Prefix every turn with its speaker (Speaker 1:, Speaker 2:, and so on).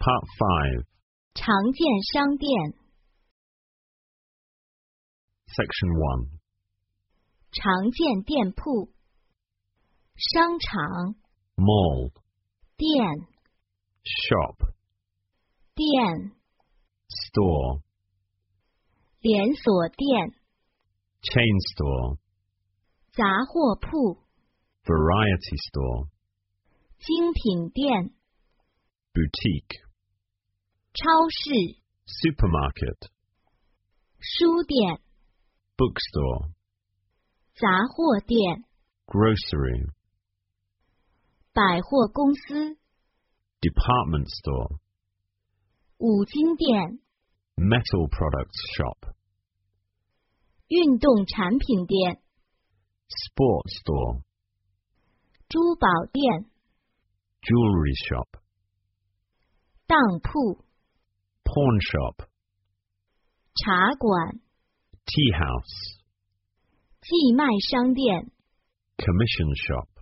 Speaker 1: Part 5.
Speaker 2: 常见商店
Speaker 1: Section 1.
Speaker 2: 常见店铺商场
Speaker 1: Mall.
Speaker 2: 店
Speaker 1: Shop.
Speaker 2: 店
Speaker 1: Store.
Speaker 2: 连锁店
Speaker 1: Chain store.
Speaker 2: 杂货铺
Speaker 1: Variety store.
Speaker 2: 精品店
Speaker 1: Boutique.
Speaker 2: 超市
Speaker 1: Supermarket.
Speaker 2: 书店
Speaker 1: Bookstore.
Speaker 2: 杂货店
Speaker 1: Grocery.
Speaker 2: 百货公司
Speaker 1: Department store.
Speaker 2: 五金店
Speaker 1: Metal products shop.
Speaker 2: 运动产品店
Speaker 1: Sports store.
Speaker 2: 珠宝店
Speaker 1: Jewelry shop.
Speaker 2: 当铺
Speaker 1: Pawn shop.
Speaker 2: 茶馆
Speaker 1: Tea house.
Speaker 2: 寄卖商店
Speaker 1: Commission shop.